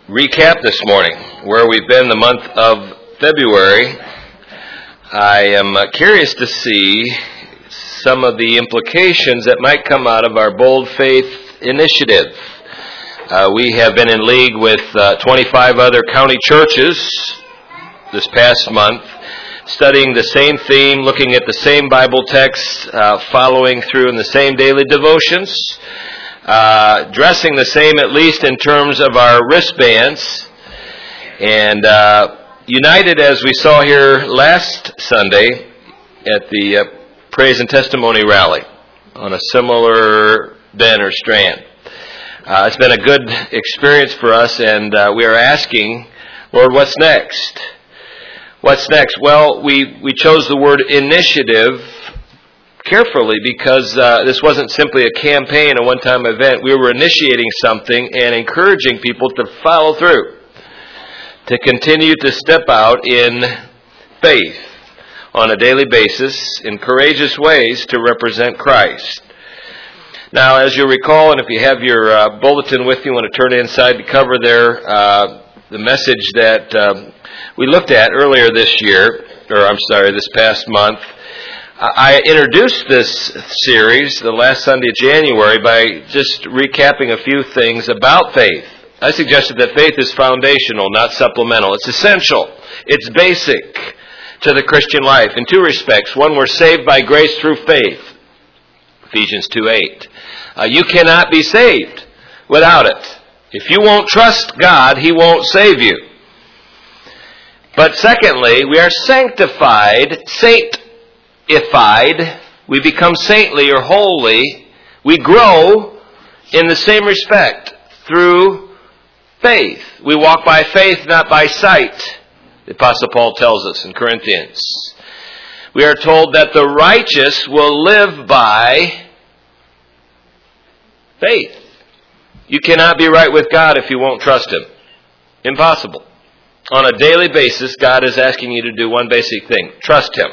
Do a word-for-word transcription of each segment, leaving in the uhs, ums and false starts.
recap this morning where we've been the month of February. I am uh, curious to see some of the implications that might come out of our Bold Faith initiative. Uh, we have been in league with uh, twenty-five other county churches this past month, studying the same theme, looking at the same Bible texts, uh, following through in the same daily devotions, uh, dressing the same at least in terms of our wristbands, and uh, united as we saw here last Sunday at the uh, Praise and Testimony Rally on a similar banner strand. Uh, it's been a good experience for us, and uh, we are asking, Lord, what's next? What's next? Well, we, we chose the word initiative carefully because uh, this wasn't simply a campaign, a one-time event. We were initiating something and encouraging people to follow through, to continue to step out in faith on a daily basis in courageous ways to represent Christ. Now, as you recall, and if you have your uh, bulletin with you, you want to turn inside to cover there uh, the message that um, we looked at earlier this year, or I'm sorry, this past month. I introduced this series the last Sunday of January by just recapping a few things about faith. I suggested that faith is foundational, not supplemental. It's essential. It's basic to the Christian life in two respects. One, we're saved by grace through faith. Ephesians two eight. Uh, you cannot be saved without it. If you won't trust God, He won't save you. But secondly, we are sanctified, sanctified. We become saintly or holy. We grow in the same respect through faith. We walk by faith, not by sight, the Apostle Paul tells us in Corinthians. We are told that the righteous will live by faith. You cannot be right with God if you won't trust Him. Impossible. On a daily basis, God is asking you to do one basic thing. Trust Him.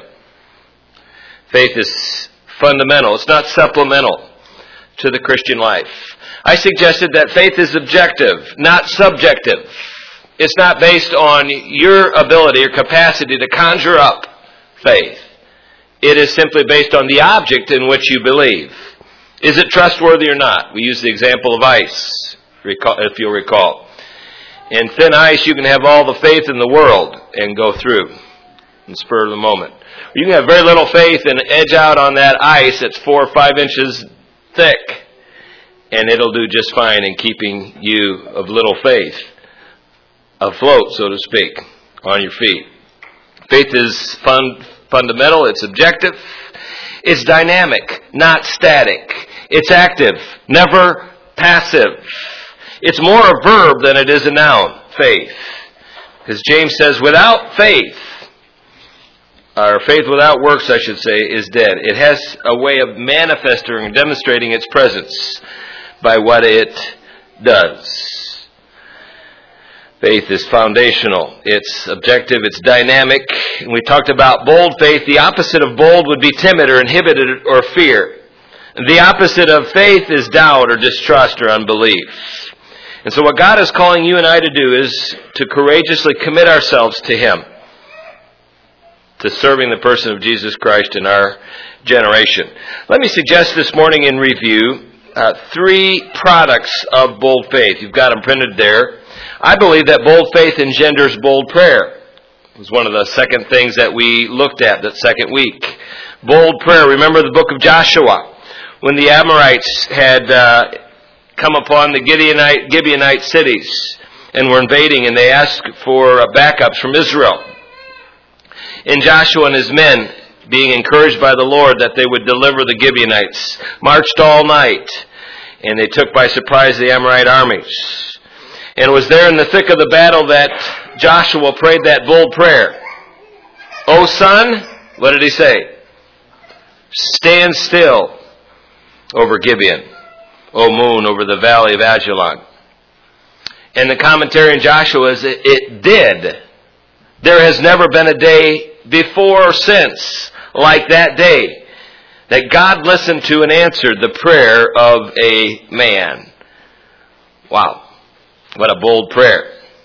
Faith is fundamental. It's not supplemental to the Christian life. I suggested that faith is objective, not subjective. It's not based on your ability or capacity to conjure up faith. It is simply based on the object in which you believe. Is it trustworthy or not? We use the example of ice, if you'll recall. In thin ice, you can have all the faith in the world and go through in the spur of the moment. You can have very little faith and edge out on that ice that's four or five inches thick, and it'll do just fine in keeping you of little faith afloat, so to speak, on your feet. Faith is fun, fundamental. It's objective. It's dynamic, not static. It's active, never passive. It's more a verb than it is a noun, faith. Because James says, without faith, or faith without works, I should say, is dead. It has a way of manifesting and demonstrating its presence by what it does. Faith is foundational. It's objective. It's dynamic. And we talked about bold faith. The opposite of bold would be timid or inhibited or fear. The opposite of faith is doubt or distrust or unbelief. And so what God is calling you and I to do is to courageously commit ourselves to Him, to serving the person of Jesus Christ in our generation. Let me suggest this morning in review uh, three products of bold faith. You've got them printed there. I believe that bold faith engenders bold prayer. It was one of the second things that we looked at that second week. Bold prayer. Remember the book of Joshua, when the Amorites had uh, come upon the Gibeonite, Gibeonite cities and were invading, and they asked for uh, backups from Israel. And Joshua and his men, being encouraged by the Lord that they would deliver the Gibeonites, marched all night, and they took by surprise the Amorite armies. And it was there in the thick of the battle that Joshua prayed that bold prayer. O sun, what did he say? Stand still over Gibeon. O moon, over the valley of Ajalon. And the commentary in Joshua is, it, it did. There has never been a day before or since like that day that God listened to and answered the prayer of a man. Wow. What a bold prayer.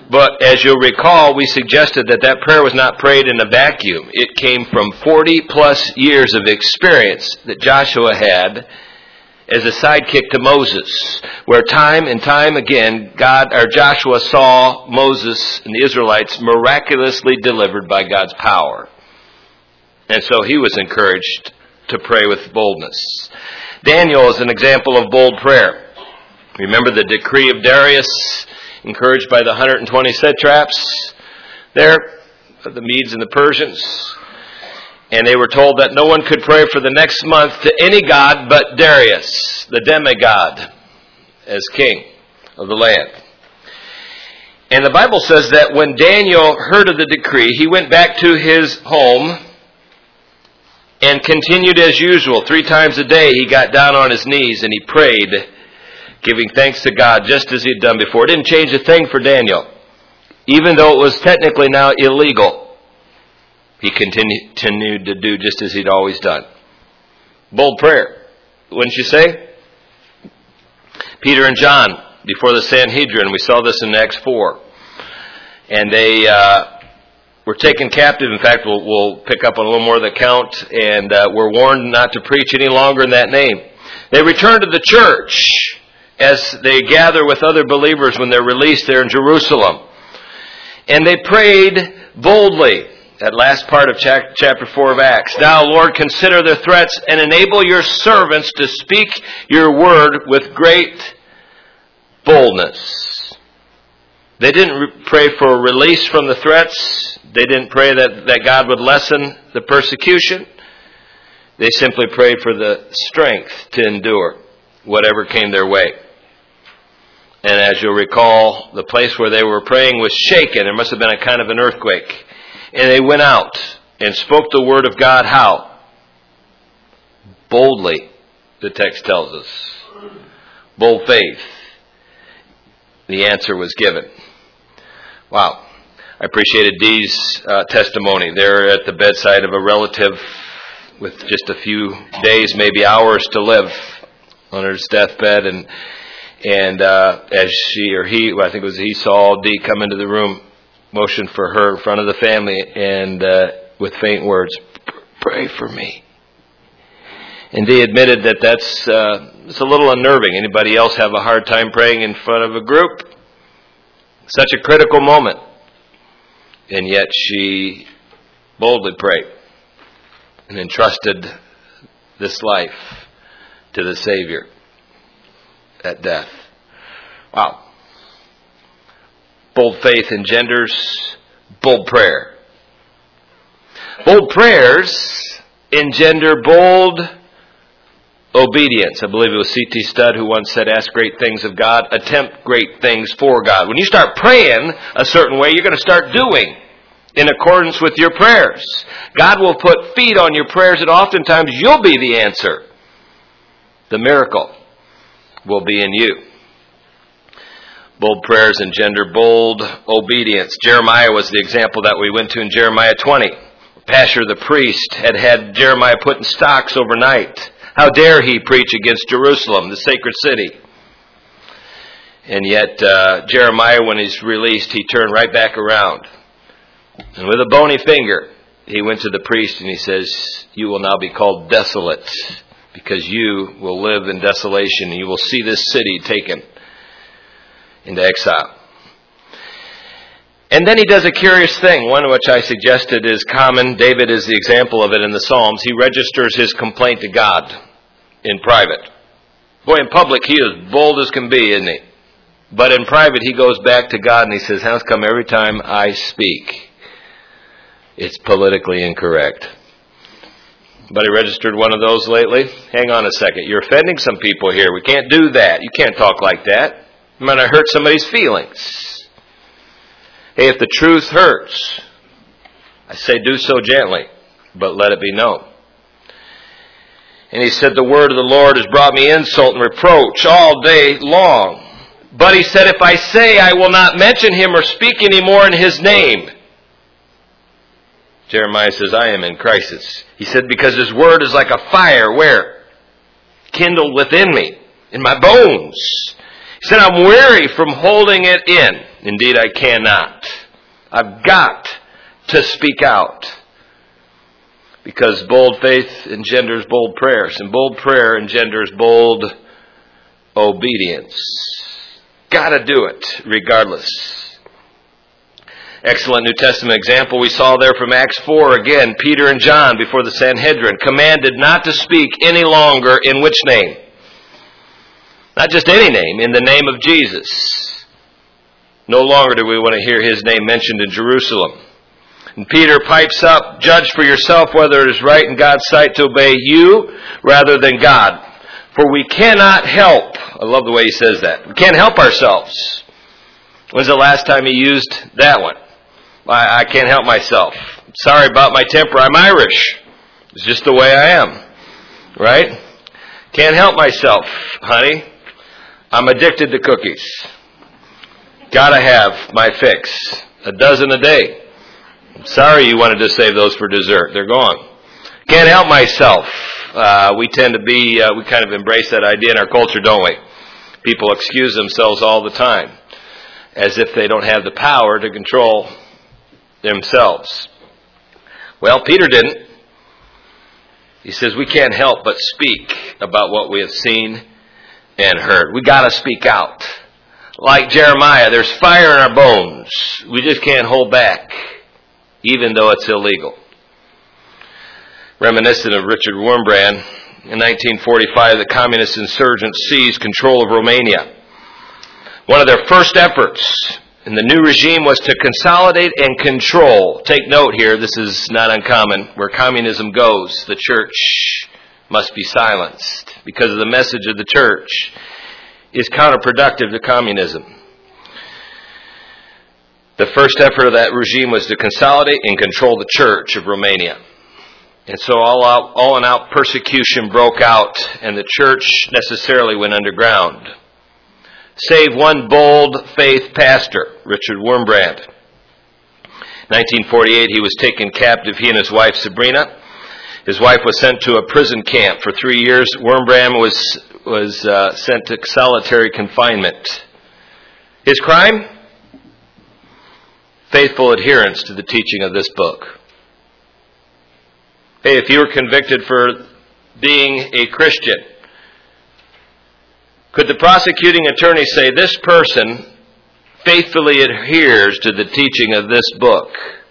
But as you'll recall, we suggested that that prayer was not prayed in a vacuum. It came from forty plus years of experience that Joshua had as a sidekick to Moses, where time and time again, God or Joshua saw Moses and the Israelites miraculously delivered by God's power. And so he was encouraged to pray with boldness. Daniel is an example of bold prayer. Remember the decree of Darius, encouraged by the one hundred twenty satraps there, the Medes and the Persians. And they were told that no one could pray for the next month to any god but Darius, the demigod, as king of the land. And the Bible says that when Daniel heard of the decree, he went back to his home and continued as usual. Three times a day he got down on his knees and he prayed, giving thanks to God just as he had done before. It didn't change a thing for Daniel, even though it was technically now illegal. He continued to do just as he'd always done. Bold prayer, wouldn't you say? Peter and John, before the Sanhedrin, we saw this in Acts four. And they uh, were taken captive. In fact, we'll, we'll pick up on a little more of the account. And uh, were warned not to preach any longer in that name. They returned to the church as they gather with other believers when they're released there in Jerusalem. And they prayed boldly. That last part of chapter four of Acts. Now, Lord, consider their threats and enable your servants to speak your word with great boldness. They didn't re- pray for a release from the threats. They didn't pray that, that God would lessen the persecution. They simply prayed for the strength to endure whatever came their way. And as you'll recall, the place where they were praying was shaken. There must have been a kind of an earthquake. And they went out and spoke the word of God how? Boldly, the text tells us. Bold faith. The answer was given. Wow. I appreciated Dee's uh, testimony. They're at the bedside of a relative with just a few days, maybe hours to live on his deathbed. And and uh, as she or he, well, I think it was he, saw Dee come into the room, motioned for her in front of the family, and uh, with faint words, pray for me. And they admitted that that's uh, it's a little unnerving. Anybody else have a hard time praying in front of a group? Such a critical moment. And yet she boldly prayed and entrusted this life to the Savior at death. Wow. Bold faith engenders bold prayer. Bold prayers engender bold obedience. I believe it was C T Studd who once said, ask great things of God, attempt great things for God. When you start praying a certain way, you're going to start doing in accordance with your prayers. God will put feet on your prayers, and oftentimes you'll be the answer. The miracle will be in you. Bold prayers engender bold obedience. Jeremiah was the example that we went to in Jeremiah twenty. Pashur the priest had had Jeremiah put in stocks overnight. How dare he preach against Jerusalem, the sacred city? And yet uh, Jeremiah, when he's released, he turned right back around. And with a bony finger, he went to the priest and he says, you will now be called desolate, because you will live in desolation and you will see this city taken into exile. And then he does a curious thing, one which I suggested is common. David is the example of it in the Psalms. He registers his complaint to God in private. Boy, in public he is bold as can be, isn't he? But in private he goes back to God and he says, how come every time I speak, it's politically incorrect? Anybody registered one of those lately? Hang on a second. You're offending some people here. We can't do that. You can't talk like that. You might hurt somebody's feelings. Hey, if the truth hurts, I say do so gently, but let it be known. And he said, the word of the Lord has brought me insult and reproach all day long. But he said, if I say I will not mention him or speak anymore in his name. Jeremiah says, I am in crisis. He said, because his word is like a fire, where? Kindled within me, in my bones. He said, I'm weary from holding it in. Indeed, I cannot. I've got to speak out. Because bold faith engenders bold prayers, and bold prayer engenders bold obedience. Gotta do it, regardless. Excellent New Testament example we saw there from Acts four. Again, Peter and John before the Sanhedrin commanded not to speak any longer in which name? Not just any name, in the name of Jesus. No longer do we want to hear his name mentioned in Jerusalem. And Peter pipes up, judge for yourself whether it is right in God's sight to obey you rather than God. For we cannot help. I love the way he says that. We can't help ourselves. When's the last time he used that one? I, I can't help myself. Sorry about my temper. I'm Irish. It's just the way I am. Right? Can't help myself, honey. I'm addicted to cookies. Gotta have my fix. A dozen a day. Sorry you wanted to save those for dessert. They're gone. Can't help myself. Uh, we tend to be, uh, we kind of embrace that idea in our culture, don't we? People excuse themselves all the time as if they don't have the power to control themselves. Well, Peter didn't. He says we can't help but speak about what we have seen and heard. We got to speak out. Like Jeremiah, there's fire in our bones. We just can't hold back, even though it's illegal. Reminiscent of Richard Wurmbrand, in nineteen forty-five, the communist insurgents seized control of Romania. One of their first efforts in the new regime was to consolidate and control. Take note here, this is not uncommon. Where communism goes, the church must be silenced, because of the message of the church is counterproductive to communism. The first effort of that regime was to consolidate and control the church of Romania. And so all out, all and out persecution broke out, and the church necessarily went underground. Save one bold faith pastor, Richard Wurmbrand. nineteen forty-eight, he was taken captive, he and his wife Sabrina. His wife was sent to a prison camp for three years. Wurmbrand was, was uh, sent to solitary confinement. His crime? Faithful adherence to the teaching of this book. Hey, if you were convicted for being a Christian, could the prosecuting attorney say this person faithfully adheres to the teaching of this book?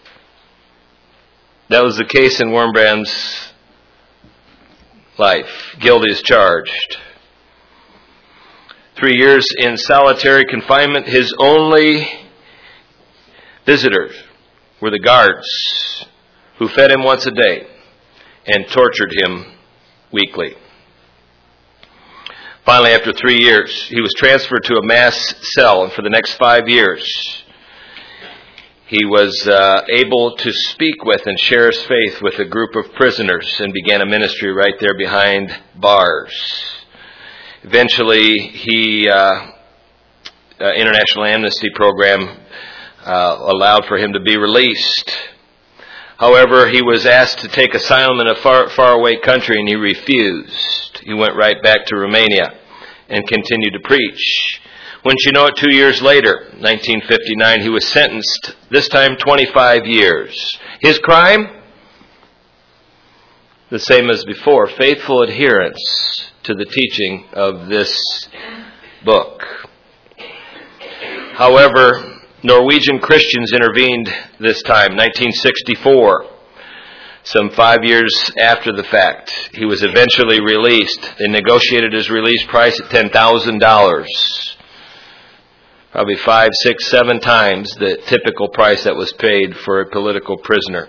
That was the case in Wurmbrand's life. Guilty as charged. Three years in solitary confinement. His only visitors were the guards who fed him once a day and tortured him weekly. Finally, after three years, he was transferred to a mass cell, and for the next five years, he was uh, able to speak with and share his faith with a group of prisoners and began a ministry right there behind bars. Eventually, he, uh, uh, International Amnesty Program uh, allowed for him to be released. However, he was asked to take asylum in a far, faraway country, and he refused. He went right back to Romania and continued to preach. Wouldn't you know it, two years later, nineteen fifty-nine, he was sentenced, this time twenty-five years. His crime? The same as before, faithful adherence to the teaching of this book. However, Norwegian Christians intervened this time, nineteen sixty-four. Some five years after the fact, he was eventually released. They negotiated his release price at ten thousand dollars. Probably five, six, seven times the typical price that was paid for a political prisoner.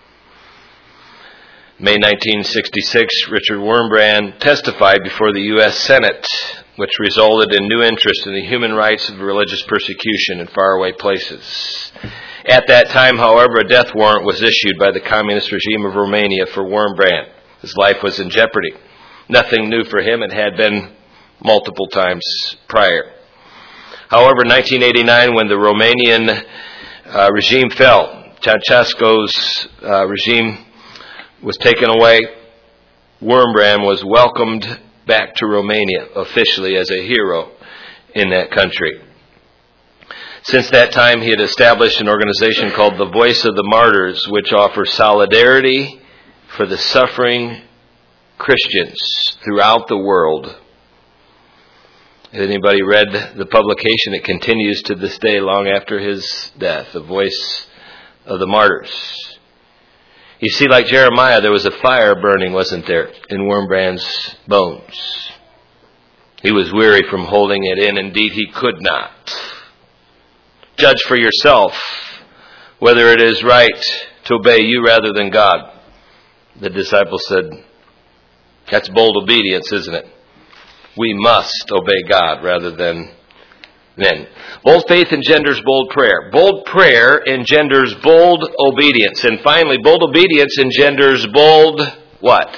May nineteen sixty-six, Richard Wurmbrand testified before the U S Senate, which resulted in new interest in the human rights of religious persecution in faraway places. At that time, however, a death warrant was issued by the communist regime of Romania for Wurmbrand. His life was in jeopardy. Nothing new for him. It had been multiple times prior. However, in nineteen eighty-nine, when the Romanian uh, regime fell, Ceausescu's uh, regime was taken away, Wurmbrand was welcomed back to Romania officially as a hero in that country. Since that time, he had established an organization called the Voice of the Martyrs, which offers solidarity for the suffering Christians throughout the world. Has anybody read the publication? It continues to this day, long after his death, the Voice of the Martyrs. You see, like Jeremiah, there was a fire burning, wasn't there, in Wurmbrand's bones. He was weary from holding it in. Indeed, he could not. Judge for yourself whether it is right to obey you rather than God. The disciples said, that's bold obedience, isn't it? We must obey God rather than men. Bold faith engenders bold prayer. Bold prayer engenders bold obedience. And finally, bold obedience engenders bold what?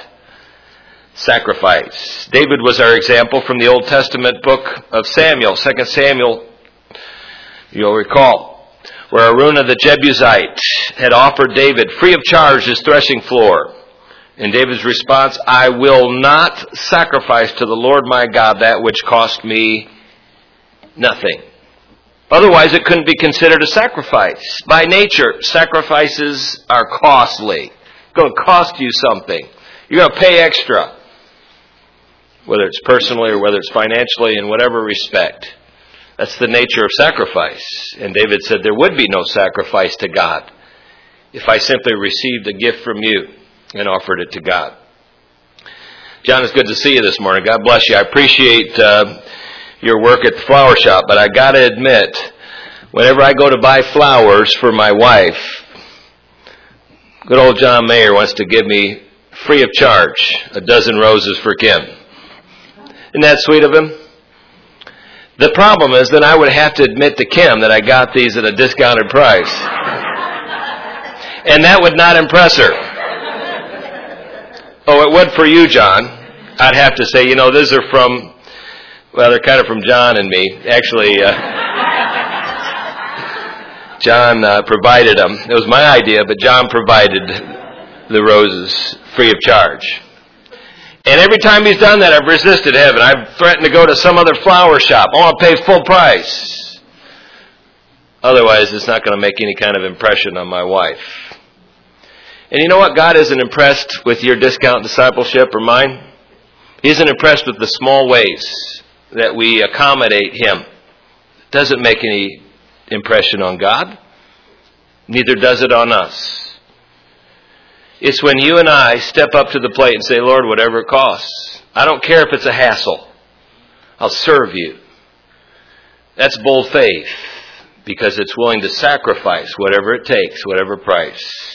Sacrifice. David was our example from the Old Testament book of Samuel, Second Samuel, you'll recall, where Araunah the Jebusite had offered David free of charge his threshing floor. And David's response, I will not sacrifice to the Lord my God that which cost me nothing. Otherwise, it couldn't be considered a sacrifice. By nature, sacrifices are costly. It's going to cost you something. You're going to pay extra, whether it's personally or whether it's financially, in whatever respect. That's the nature of sacrifice. And David said there would be no sacrifice to God if I simply received a gift from you and offered it to God. John, it's good to see you this morning. God bless you. I appreciate uh, your work at the flower shop, but I got to admit, whenever I go to buy flowers for my wife, good old John Mayer wants to give me free of charge a dozen roses for Kim. Isn't that sweet of him? The problem is that I would have to admit to Kim that I got these at a discounted price. And that would not impress her. Oh, it would for you, John. I'd have to say, you know, these are from, well, they're kind of from John and me. Actually, uh, John uh, provided them. It was my idea, but John provided the roses free of charge. And every time he's done that, I've resisted heaven. I've threatened to go to some other flower shop. I want to pay full price. Otherwise, it's not going to make any kind of impression on my wife. And you know what? God isn't impressed with your discount discipleship or mine. He isn't impressed with the small ways that we accommodate Him. It doesn't make any impression on God. Neither does it on us. It's when you and I step up to the plate and say, Lord, whatever it costs. I don't care if it's a hassle. I'll serve you. That's bold faith, because it's willing to sacrifice whatever it takes, whatever price.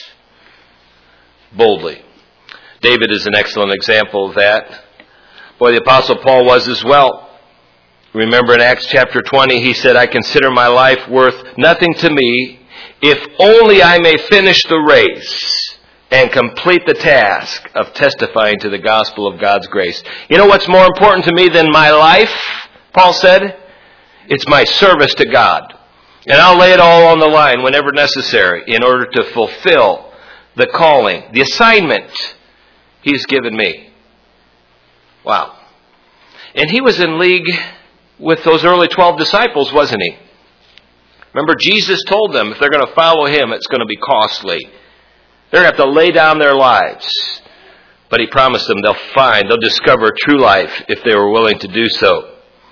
Boldly. David is an excellent example of that. Boy, the Apostle Paul was as well. Remember in Acts chapter twenty, he said, I consider my life worth nothing to me, if only I may finish the race and complete the task of testifying to the gospel of God's grace. You know what's more important to me than my life, Paul said? It's my service to God. And I'll lay it all on the line whenever necessary in order to fulfill the calling, the assignment He's given me. Wow. And he was in league with those early twelve disciples, wasn't he? Remember, Jesus told them if they're going to follow Him, it's going to be costly. They're going to have to lay down their lives. But He promised them they'll find, they'll discover true life if they were willing to do so.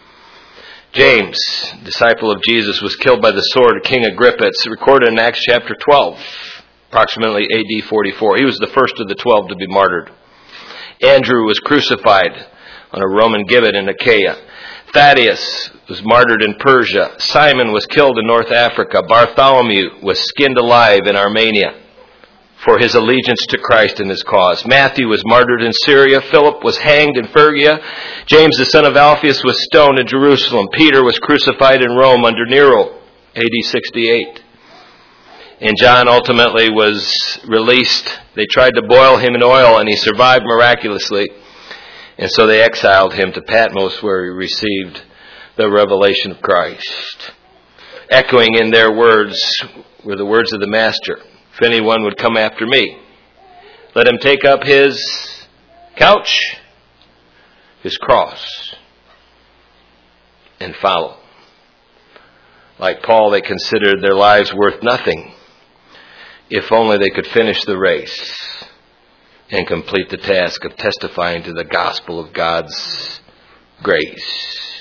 James, disciple of Jesus, was killed by the sword of King Agrippa. It's recorded in Acts chapter twelve, approximately A D forty-four. He was the first of the twelve to be martyred. Andrew was crucified on a Roman gibbet in Achaia. Thaddeus was martyred in Persia. Simon was killed in North Africa. Bartholomew was skinned alive in Armenia for his allegiance to Christ and His cause. Matthew was martyred in Syria. Philip was hanged in Phrygia. James, the son of Alphaeus, was stoned in Jerusalem. Peter was crucified in Rome under Nero, A D sixty-eight. And John ultimately was released. They tried to boil him in oil, and he survived miraculously. And so they exiled him to Patmos, where he received the revelation of Christ. Echoing in their words were the words of the Master. If anyone would come after me, let him take up his couch, his cross, and follow. Like Paul, they considered their lives worth nothing if only they could finish the race and complete the task of testifying to the gospel of God's grace.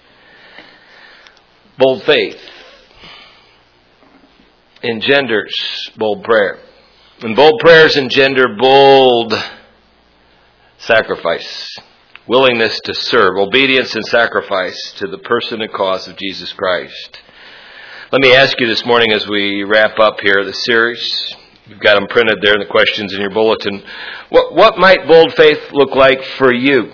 Bold faith engenders bold prayer. And bold prayers engender bold sacrifice. Willingness to serve. Obedience and sacrifice to the person and cause of Jesus Christ. Let me ask you this morning as we wrap up here the series. You've got them printed there in the questions in your bulletin. What, what might bold faith look like for you?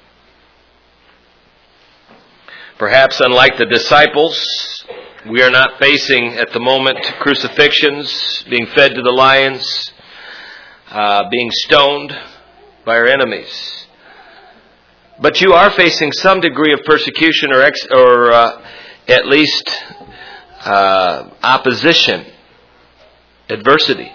Perhaps unlike the disciples, we are not facing at the moment crucifixions, being fed to the lions, uh, being stoned by our enemies. But you are facing some degree of persecution or, ex- or uh, at least uh, opposition, adversity.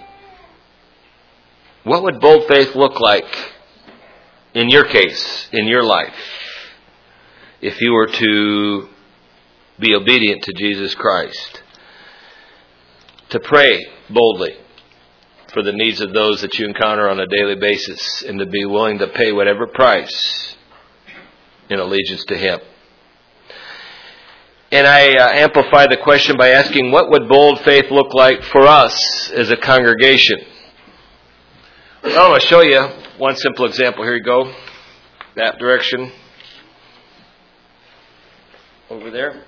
What would bold faith look like in your case, in your life, if you were to be obedient to Jesus Christ? To pray boldly for the needs of those that you encounter on a daily basis, and to be willing to pay whatever price in allegiance to Him. And I uh, amplify the question by asking, what would bold faith look like for us as a congregation? Well, I'm going to show you one simple example. Here you go. That direction. Over there.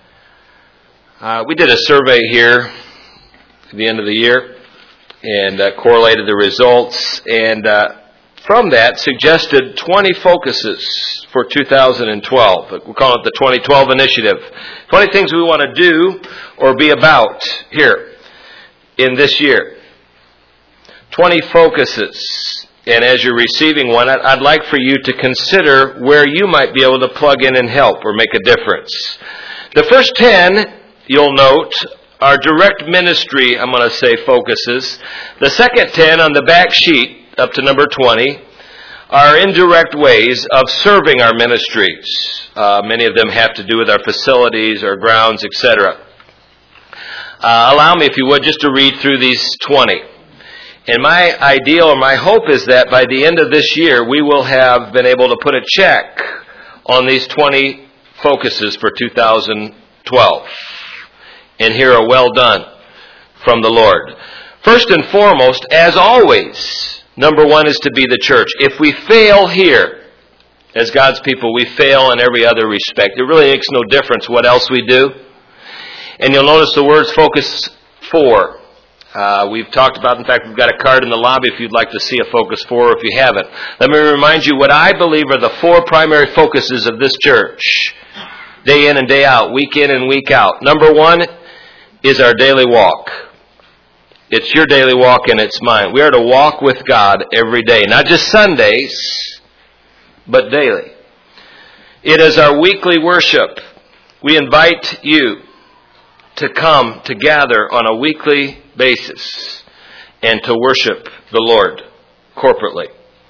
Uh, we did a survey here at the end of the year and uh, correlated the results, and uh, from that suggested twenty focuses for two thousand twelve. We're calling it the twenty twelve Initiative. twenty things we want to do or be about here in this year. twenty focuses. And as you're receiving one, I'd like for you to consider where you might be able to plug in and help or make a difference. The first ten, you'll note, are direct ministry, I'm going to say, focuses. The second ten on the back sheet, up to number twenty, are indirect ways of serving our ministries. Uh, many of them have to do with our facilities, our grounds, et cetera. Uh, allow me, if you would, just to read through these twenty. And my ideal or my hope is that by the end of this year, we will have been able to put a check on these twenty focuses for two thousand twelve. And hear a well done from the Lord. First and foremost, as always, number one is to be the church. If we fail here, as God's people, we fail in every other respect. It really makes no difference what else we do. And you'll notice the words focus four. Uh, we've talked about, in fact, we've got a card in the lobby if you'd like to see a focus four, if you haven't. Let me remind you what I believe are the four primary focuses of this church. Day in and day out, week in and week out. Number one is our daily walk. It's your daily walk and it's mine. We are to walk with God every day. Not just Sundays, but daily. It is our weekly worship. We invite you to come to gather on a weekly basis and to worship the Lord corporately.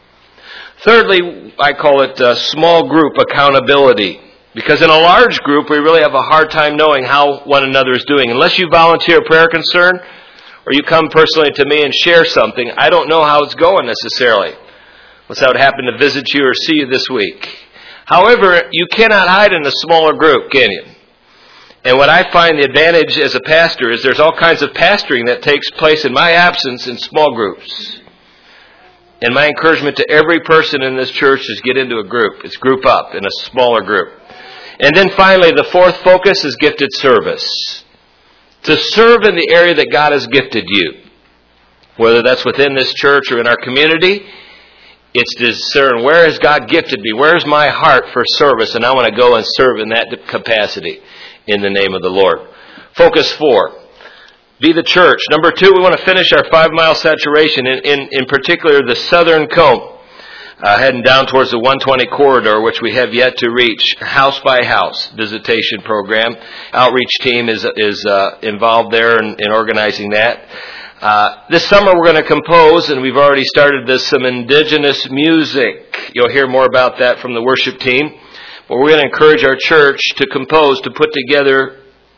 Thirdly, I call it a small group accountability. Because in a large group, we really have a hard time knowing how one another is doing. Unless you volunteer a prayer concern or you come personally to me and share something, I don't know how it's going necessarily. Unless I would happen to visit you or see you this week. However, you cannot hide in a smaller group, can you? And what I find the advantage as a pastor is there's all kinds of pastoring that takes place in my absence in small groups. And my encouragement to every person in this church is get into a group. It's group up in a smaller group. And then finally, the fourth focus is gifted service. To serve in the area that God has gifted you. Whether that's within this church or in our community, it's to discern where has God gifted me? Where's my heart for service? And I want to go and serve in that capacity in the name of the Lord. Focus four. Be the church. Number two, we want to finish our five-mile saturation, in, in, in particular the southern cone, uh, heading down towards the one twenty corridor, which we have yet to reach, house by house visitation program. Outreach team is is uh, involved there in, in organizing that. Uh, this summer we're going to compose, and we've already started this, some indigenous music. You'll hear more about that from the worship team. But we're going to encourage our church to compose, to put together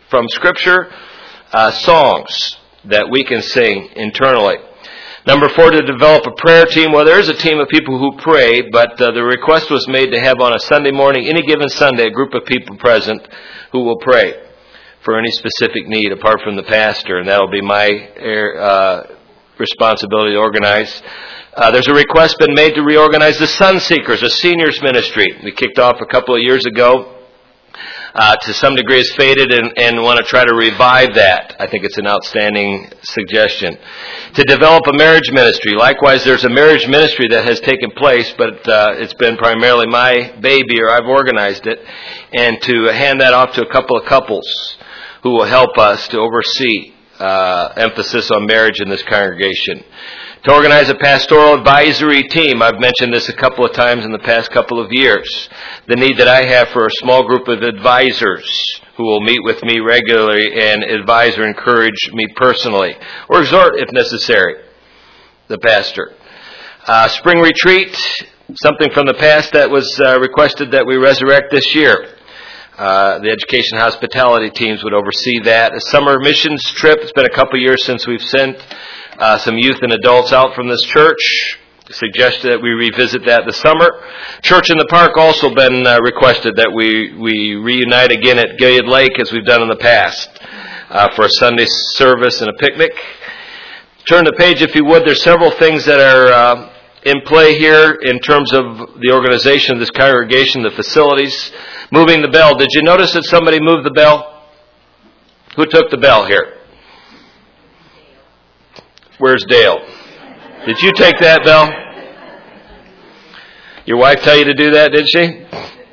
from Scripture, uh, songs that we can sing internally. Number four, to develop a prayer team. Well, there is a team of people who pray, but uh, the request was made to have on a Sunday morning, any given Sunday, a group of people present who will pray for any specific need apart from the pastor, and that'll be my uh, responsibility to organize. Uh, there's a request been made to reorganize the Sun Seekers, a seniors ministry. We kicked off a couple of years ago. Uh, to some degree has faded and, and want to try to revive that. I think it's an outstanding suggestion. To develop a marriage ministry. Likewise, there's a marriage ministry that has taken place, but uh, it's been primarily my baby, or I've organized it, and to hand that off to a couple of couples who will help us to oversee uh, emphasis on marriage in this congregation. To organize a pastoral advisory team. I've mentioned this a couple of times in the past couple of years. The need that I have for a small group of advisors who will meet with me regularly and advise or encourage me personally, or exhort if necessary, the pastor. Uh, spring retreat, something from the past that was uh, requested that we resurrect this year. Uh, the education hospitality teams would oversee that. A summer missions trip. It's been a couple of years since we've sent Uh, some youth and adults out from this church. Suggested that we revisit that this summer. Church in the Park also been uh, requested that we, we reunite again at Gilead Lake as we've done in the past uh, for a Sunday service and a picnic. Turn the page if you would. There's several things that are uh, in play here in terms of the organization of this congregation, the facilities. Moving the bell. Did you notice that somebody moved the bell? Who took the bell here? Where's Dale? Did you take that bell? Your wife tell you to do that, did she?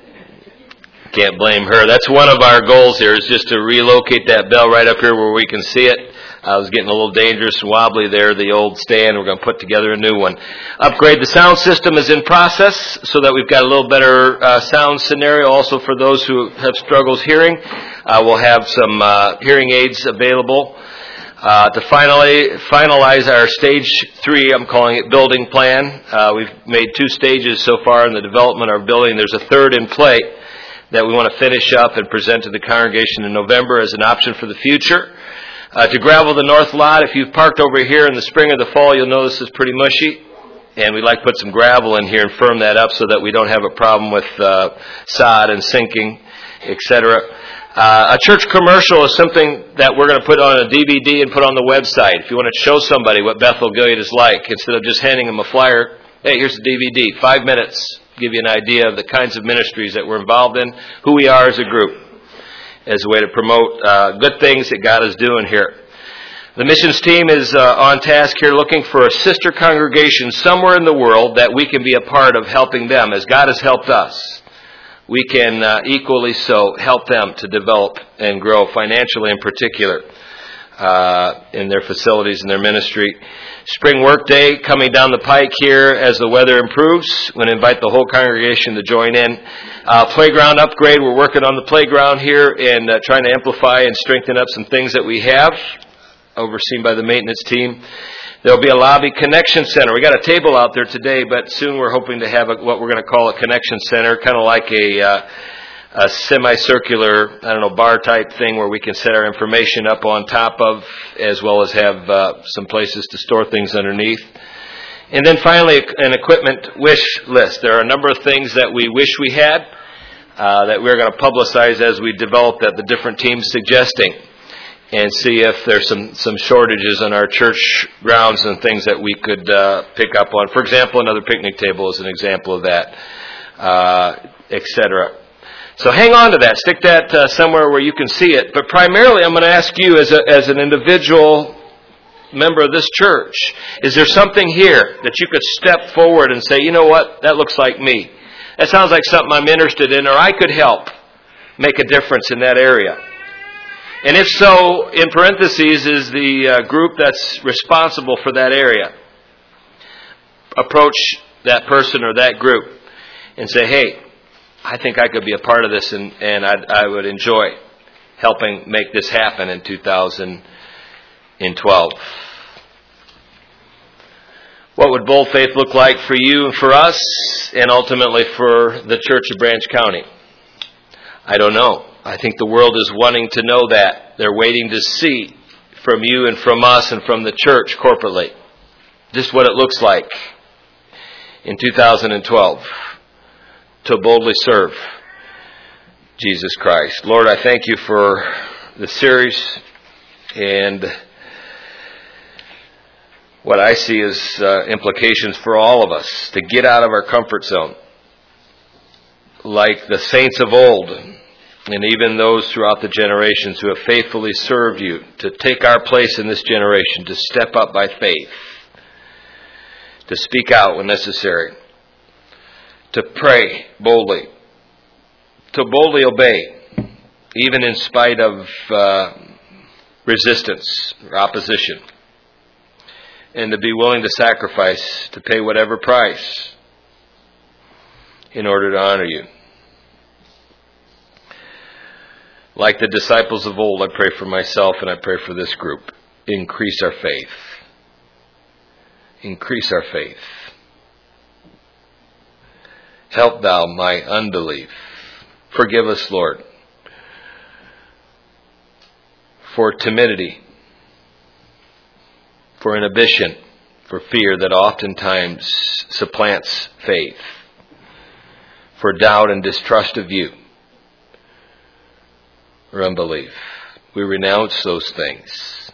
Can't blame her. That's one of our goals here, is just to relocate that bell right up here where we can see it. I was getting a little dangerous and wobbly there, the old stand. We're going to put together a new one. Upgrade the sound system is in process so that we've got a little better uh, sound scenario also for those who have struggles hearing. Uh, we'll have some uh, hearing aids available. Uh, to finally finalize our stage three, I'm calling it building plan. Uh, we've made two stages so far in the development of our building. There's a third in play that we want to finish up and present to the congregation in November as an option for the future. Uh, to gravel the north lot, if you've parked over here in the spring or the fall, you'll notice it's pretty mushy. And we'd like to put some gravel in here and firm that up so that we don't have a problem with uh, sod and sinking, et cetera. Uh, a church commercial is something that we're going to put on a D V D and put on the website. If you want to show somebody what Bethel Gilead is like, instead of just handing them a flyer, hey, here's a D V D, five minutes, give you an idea of the kinds of ministries that we're involved in, who we are as a group, as a way to promote uh, good things that God is doing here. The missions team is uh, on task here looking for a sister congregation somewhere in the world that we can be a part of helping them as God has helped us. We can uh, equally so help them to develop and grow financially in particular uh, in their facilities and their ministry. Spring work day coming down the pike here as the weather improves. We're going to invite the whole congregation to join in. Uh, playground upgrade. We're working on the playground here and uh, trying to amplify and strengthen up some things that we have, overseen by the maintenance team. There'll be a lobby connection center. We got a table out there today, but soon we're hoping to have a, what we're going to call a connection center, kind of like a, uh, a semicircular, I don't know, bar type thing where we can set our information up on top of, as well as have uh, some places to store things underneath. And then finally, an equipment wish list. There are a number of things that we wish we had uh, that we're going to publicize as we develop that the different teams suggesting, and see if there's some, some shortages on our church grounds and things that we could uh, pick up on. For example, another picnic table is an example of that, uh, et cetera. So hang on to that. Stick that uh, somewhere where you can see it. But primarily, I'm going to ask you as a, as an individual member of this church, is there something here that you could step forward and say, you know what, that looks like me. That sounds like something I'm interested in, or I could help make a difference in that area. And if so, in parentheses is the uh, group that's responsible for that area. Approach that person or that group and say, hey, I think I could be a part of this and, and I'd, I would enjoy helping make this happen in two thousand twelve. What would bold faith look like for you and for us and ultimately for the Church of Branch County? I don't know. I think the world is wanting to know that. They're waiting to see from you and from us and from the church corporately just what it looks like in two thousand twelve to boldly serve Jesus Christ. Lord, I thank you for the series, and what I see is uh, implications for all of us to get out of our comfort zone. Like the saints of old, and even those throughout the generations who have faithfully served you, to take our place in this generation, to step up by faith, to speak out when necessary, to pray boldly, to boldly obey, even in spite of uh, resistance or opposition, and to be willing to sacrifice, to pay whatever price in order to honor you. Like the disciples of old, I pray for myself and I pray for this group. Increase our faith. Increase our faith. Help thou my unbelief. Forgive us, Lord, for timidity, for inhibition, for fear that oftentimes supplants faith, for doubt and distrust of you, or unbelief. We renounce those things.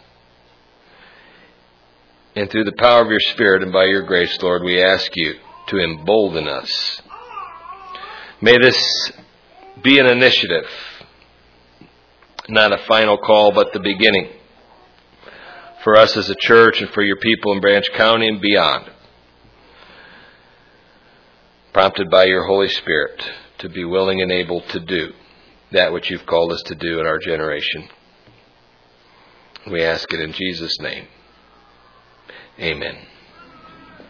And through the power of your Spirit and by your grace, Lord, we ask you to embolden us. May this be an initiative, not a final call, but the beginning for us as a church and for your people in Branch County and beyond, prompted by your Holy Spirit to be willing and able to do that which you've called us to do in our generation. We ask it in Jesus' name. Amen.